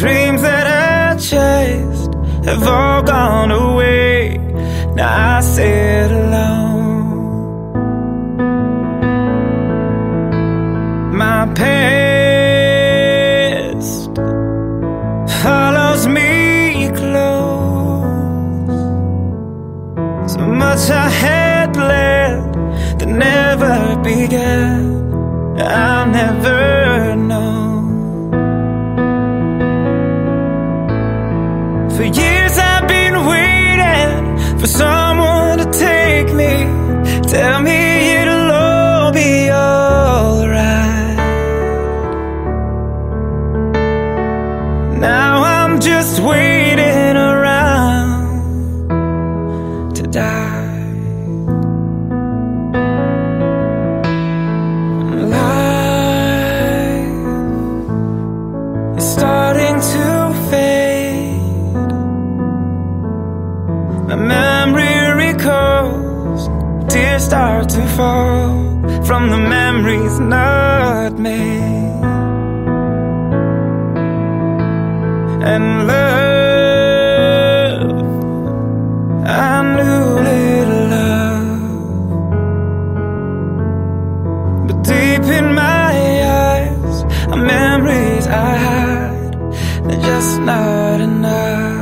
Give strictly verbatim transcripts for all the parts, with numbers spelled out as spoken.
dreams that I chased have all gone away. Now I sit alone. My past follows me close. So much I had planned that never began, I'll never know. For years I've been waiting for someone to take me, tell me it'll all be alright. Now I'm just waiting around to die. Life is starting to fade. My memory recalls, tears start to fall from the memories not made. And love, I knew little love, but deep in my eyes are memories I hide, they're just not enough.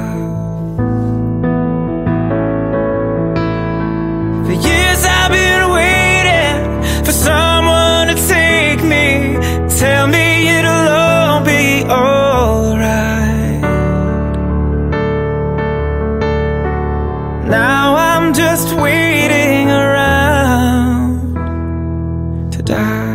For years I've been waiting for someone to take me, tell me it'll all be alright. Now I'm just waiting around to die.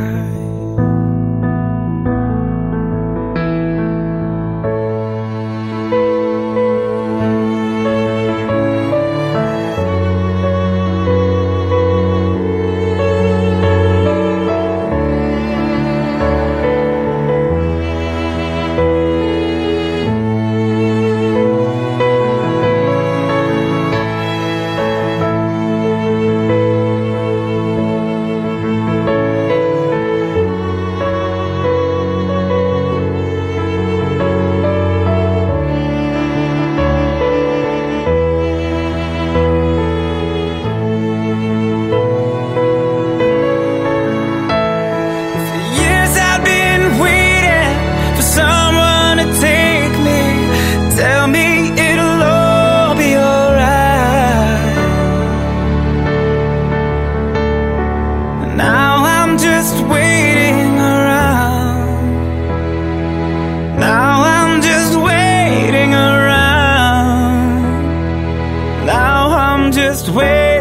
Now I'm just waiting around. Now I'm just waiting around. Now I'm just waiting.